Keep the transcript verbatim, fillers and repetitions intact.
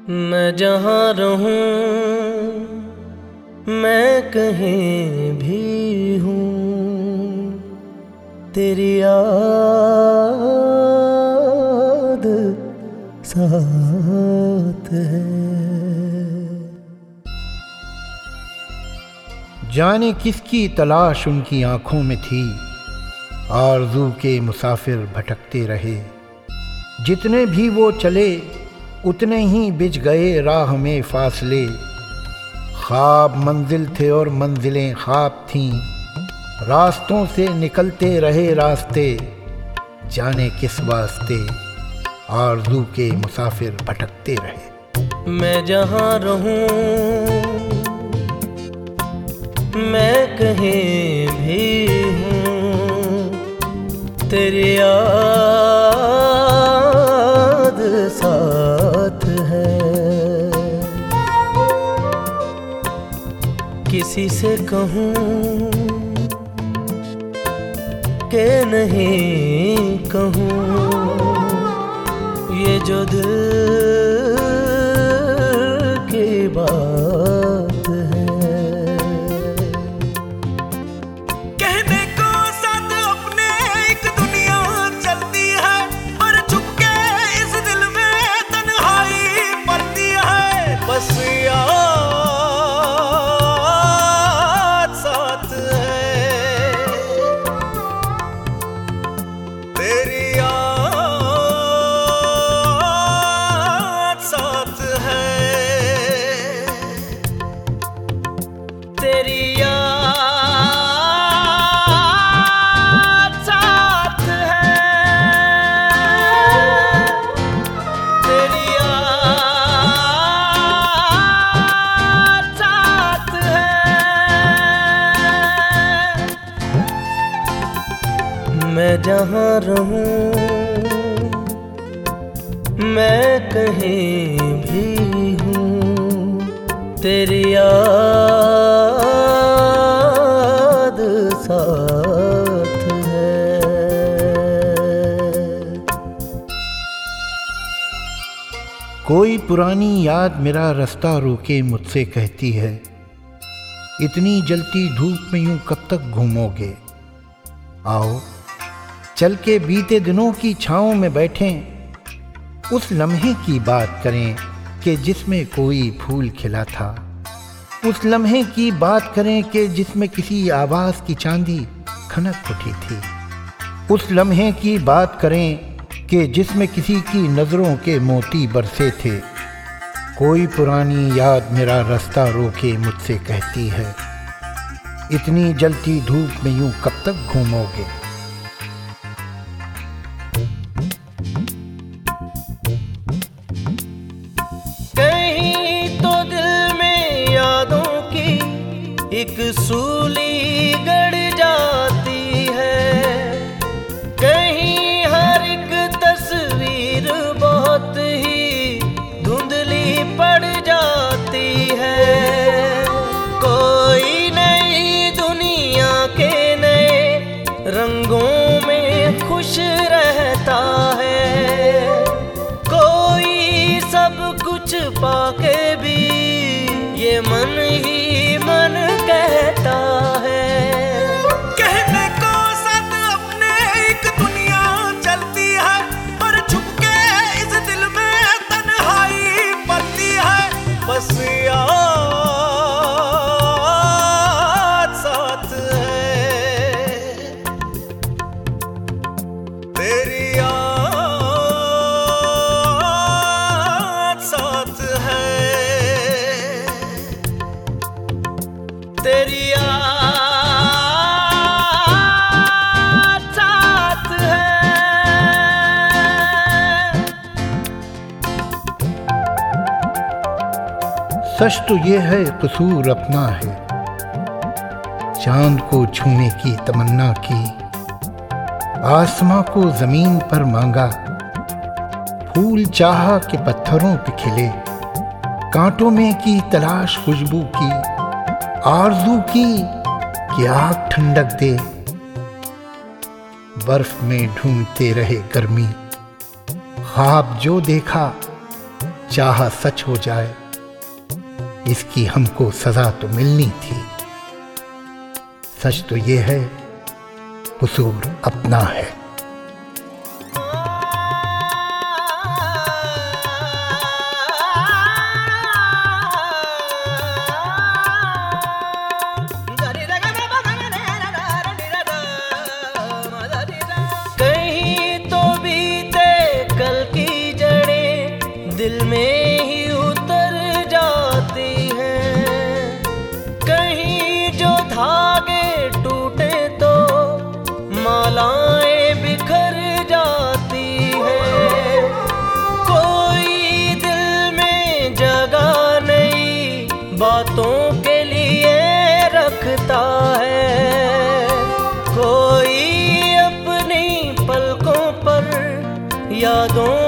मैं जहाँ रहूं मैं कहीं भी हूँ, तेरी याद साथ है। जाने किसकी तलाश उनकी आंखों में थी, आरज़ू के मुसाफिर भटकते रहे। जितने भी वो चले उतने ही बिछ गए राह में फासले। ख्वाब मंजिल थे और मंजिलें ख्वाब थीं, रास्तों से निकलते रहे रास्ते। जाने किस वास्ते आरज़ू के मुसाफिर भटकते रहे। मैं जहाँ रहूं मैं कहीं भी हूँ, तेरी याद साथ है। किसी से कहूँ कि नहीं कहूँ, ये जो दिल की बात है। कहने को साथ अपने एक दुनिया चलती है, पर चुपके इस दिल में तन्हाई पड़ती है। बस याद साथ है, तेरी याद साथ है, तेरी याद साथ है, तेरी याद साथ है। मैं जहाँ रहूं मैं कहीं भी हूँ, तेरी याद साथ है। कोई पुरानी याद मेरा रास्ता रोके मुझसे कहती है, इतनी जलती धूप में यूं कब तक घूमोगे। आओ चल के बीते दिनों की छाँव में बैठें, उस लम्हे की बात करें कि जिसमें कोई फूल खिला था। उस लम्हे की बात करें कि जिसमें किसी आवाज़ की चांदी खनक उठी थी। उस लम्हे की बात करें कि जिसमें किसी की नज़रों के मोती बरसे थे। कोई पुरानी याद मेरा रास्ता रोके मुझसे कहती है, इतनी जलती धूप में यूं कब तक घूमोगे। कहीं तो दिल में यादों की एक सूली गड़ जाती है, कहीं हर एक तस्वीर बहुत ही धुंधली पड़ जाती है। कोई नई दुनिया के नए रंगों में खुश रहता है, कोई सब कुछ पाके भी ये मन ही मन कहता है। कहने को साथ अपने एक दुनिया चलती है, पर छुपके इस दिल में तन्हाई पड़ती है। बस याद साथ है, तेरी याद साथ है, तेरी याद साथ है। सच तो ये है कसूर अपना है, चांद को छूने की तमन्ना की, आसमां को जमीन पर मांगा, फूल चाहा के पत्थरों पे खिले, कांटों में की तलाश खुशबू की, आरज़ू की कि आग ठंडक दे। बर्फ में ढूंढते रहे गर्मी, ख्वाब जो देखा चाहा सच हो जाए, इसकी हमको सजा तो मिलनी थी। सच तो ये है, कसूर अपना है। दिल में ही उतर जाती हैं, कहीं जो धागे टूटे तो मालाएं बिखर जाती हैं। कोई दिल में जगह नहीं बातों के लिए रखता है, कोई अपनी पलकों पर यादों